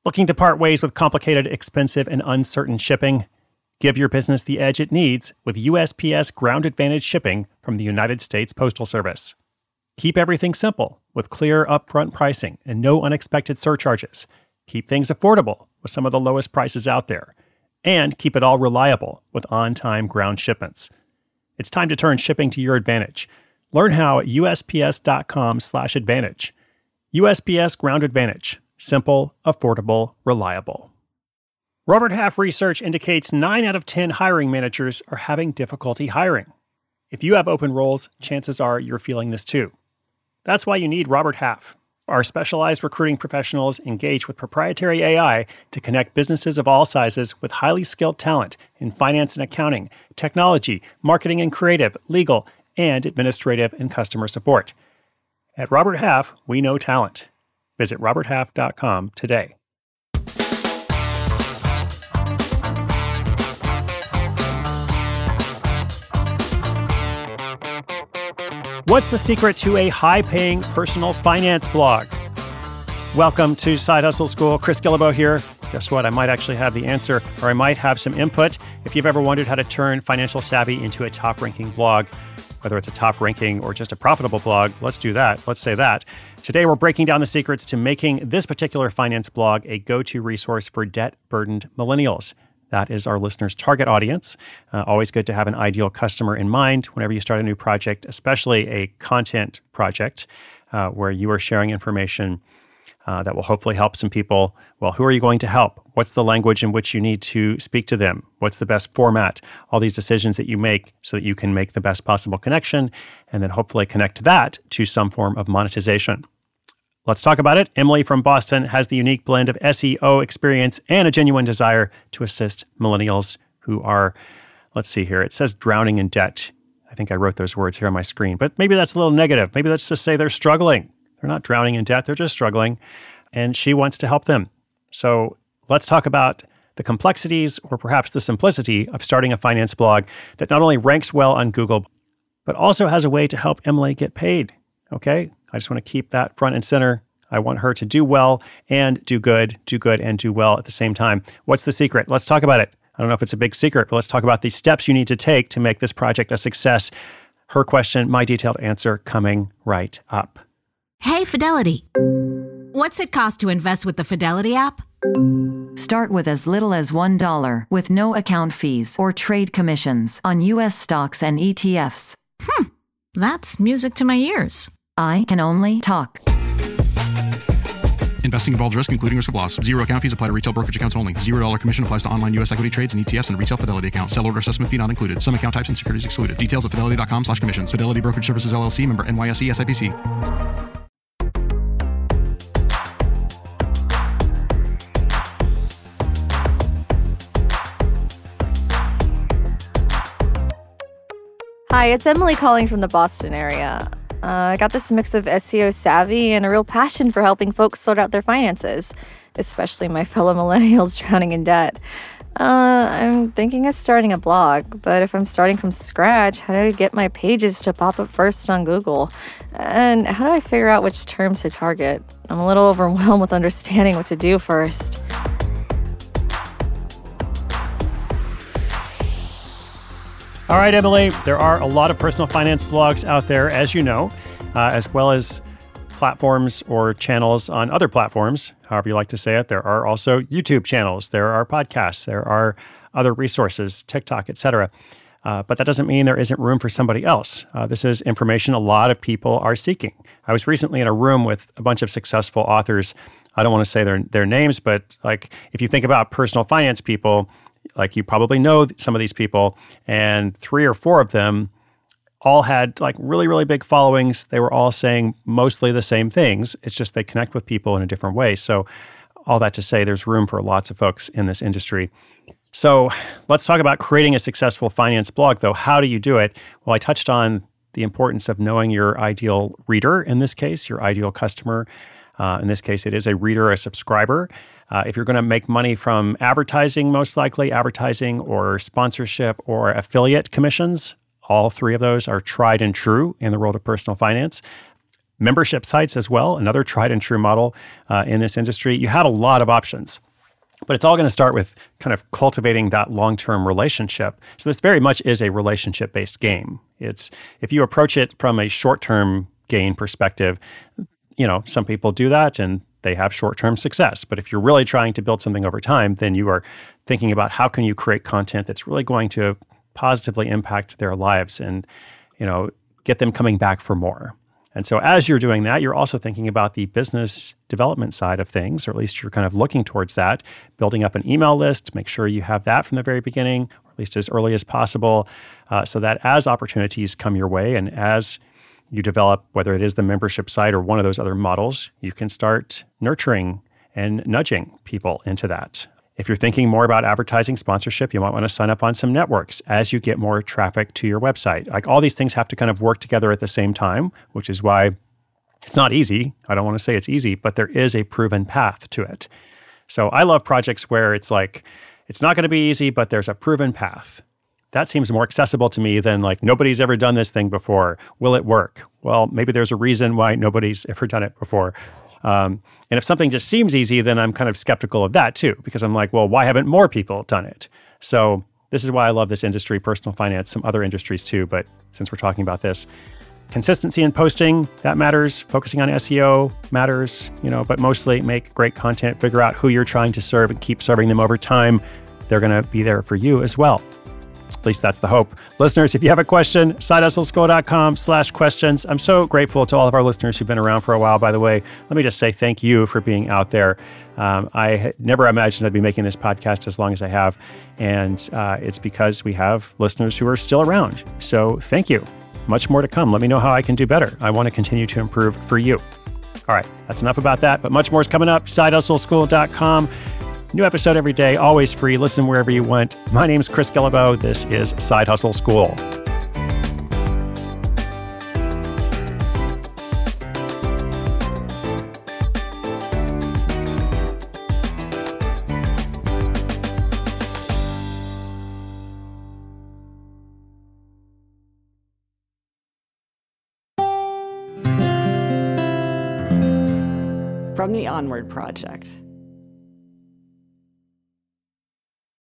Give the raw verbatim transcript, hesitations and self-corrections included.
Looking to part ways with complicated, expensive, and uncertain shipping? Give your business the edge it needs with U S P S Ground Advantage shipping from the United States Postal Service. Keep everything simple with clear upfront pricing and no unexpected surcharges. Keep things affordable with some of the lowest prices out there. And keep it all reliable with on-time ground shipments. It's time to turn shipping to your advantage. Learn how at USPS.com slash advantage. U S P S Ground Advantage. Simple, affordable, reliable. Robert Half research indicates nine out of ten hiring managers are having difficulty hiring. If you have open roles, chances are you're feeling this too. That's why you need Robert Half. Our specialized recruiting professionals engage with proprietary A I to connect businesses of all sizes with highly skilled talent in finance and accounting, technology, marketing and creative, legal, and administrative and customer support. At Robert Half, we know talent. Visit robert half dot com today. What's the secret to a high-paying personal finance blog? Welcome to Side Hustle School. Chris Guillebeau here. Guess what? I might actually have the answer, or I might have some input. If you've ever wondered how to turn Financial Savvy into a top-ranking blog, whether it's a top-ranking or just a profitable blog, let's do that. Let's say that. Today, we're breaking down the secrets to making this particular finance blog a go-to resource for debt-burdened millennials. That is our listeners' target audience. Uh, always good to have an ideal customer in mind whenever you start a new project, especially a content project uh, where you are sharing information uh, that will hopefully help some people. Well, who are you going to help? What's the language in which you need to speak to them? What's the best format? All these decisions that you make so that you can make the best possible connection and then hopefully connect that to some form of monetization. Let's talk about it. Emily from Boston has the unique blend of S E O experience and a genuine desire to assist millennials who are, let's see here, it says drowning in debt. I think I wrote those words here on my screen, but maybe that's a little negative. Maybe let's just say they're struggling. They're not drowning in debt, they're just struggling, and she wants to help them. So let's talk about the complexities or perhaps the simplicity of starting a finance blog that not only ranks well on Google, but also has a way to help Emily get paid, okay? I just want to keep that front and center. I want her to do well and do good, do good and do well at the same time. What's the secret? Let's talk about it. I don't know if it's a big secret, but let's talk about the steps you need to take to make this project a success. Her question, my detailed answer coming right up. Hey, Fidelity. What's it cost to invest with the Fidelity app? Start with as little as one dollar with no account fees or trade commissions on U S stocks and E T Fs. Hmm, that's music to my ears. I can only talk. Investing involves risk, including risk of loss. Zero account fees apply to retail brokerage accounts only. Zero dollar commission applies to online U S equity trades and E T Fs and retail Fidelity accounts. Sell order assessment fee not included. Some account types and securities excluded. Details at fidelity.com slash commissions. Fidelity Brokerage Services L L C, member N Y S E S I P C. Hi, it's Emily calling from the Boston area. Uh, I got this mix of S E O savvy and a real passion for helping folks sort out their finances, especially my fellow millennials drowning in debt. Uh, I'm thinking of starting a blog, but if I'm starting from scratch, how do I get my pages to pop up first on Google? And how do I figure out which terms to target? I'm a little overwhelmed with understanding what to do first. All right, Emily, there are a lot of personal finance blogs out there, as you know, uh, as well as platforms or channels on other platforms, however you like to say it. There are also YouTube channels, there are podcasts, there are other resources, TikTok, et cetera. Uh, but that doesn't mean there isn't room for somebody else. Uh, this is information a lot of people are seeking. I was recently in a room with a bunch of successful authors. I don't want to say their their names, but like if you think about personal finance people, like you probably know some of these people, and three or four of them all had like really, really big followings. They were all saying mostly the same things. It's just they connect with people in a different way. So all that to say, there's room for lots of folks in this industry. So let's talk about creating a successful finance blog, though. How do you do it? Well, I touched on the importance of knowing your ideal reader, in this case, your ideal customer. Uh, in this case, it is a reader or a subscriber. Uh, if you're going to make money from advertising, most likely advertising or sponsorship or affiliate commissions, all three of those are tried and true in the world of personal finance. membership sites as well, another tried and true model uh, in this industry. You have a lot of options. But it's all going to start with kind of cultivating that long-term relationship. So this very much is a relationship-based game. It's if you approach it from a short-term gain perspective, you know, some people do that and they have short-term success. But if you're really trying to build something over time, then you are thinking about how can you create content that's really going to positively impact their lives and, you know, get them coming back for more. And so as you're doing that, you're also thinking about the business development side of things, or at least you're kind of looking towards that, building up an email list, make sure you have that from the very beginning, or at least as early as possible, uh, so that as opportunities come your way and as you develop, whether it is the membership site or one of those other models, you can start nurturing and nudging people into that. If you're thinking more about advertising sponsorship, you might want to sign up on some networks as you get more traffic to your website. Like all these things have to kind of work together at the same time, which is why it's not easy. I don't want to say it's easy, but there is a proven path to it. So I love projects where it's like, it's not going to be easy, but there's a proven path. That seems more accessible to me than like, nobody's ever done this thing before. Will it work? Well, maybe there's a reason why nobody's ever done it before. Um, and if something just seems easy, then I'm kind of skeptical of that too, because I'm like, well, why haven't more people done it? So this is why I love this industry, personal finance, some other industries too. But since we're talking about this, consistency in posting, that matters. Focusing on S E O matters, you know, but mostly make great content, figure out who you're trying to serve and keep serving them over time. They're going to be there for you as well. At least that's the hope. Listeners, if you have a question, sidehustleschool.com slash questions. I'm so grateful to all of our listeners who've been around for a while, by the way. Let me just say thank you for being out there. Um, I never imagined I'd be making this podcast as long as I have. And uh, it's because we have listeners who are still around. So thank you. Much more to come. Let me know how I can do better. I want to continue to improve for you. All right, that's enough about that, but much more is coming up. side hustle school dot com. New episode every day, always free. Listen wherever you want. My name is Chris Guillebeau. This is Side Hustle School. From the Onward Project.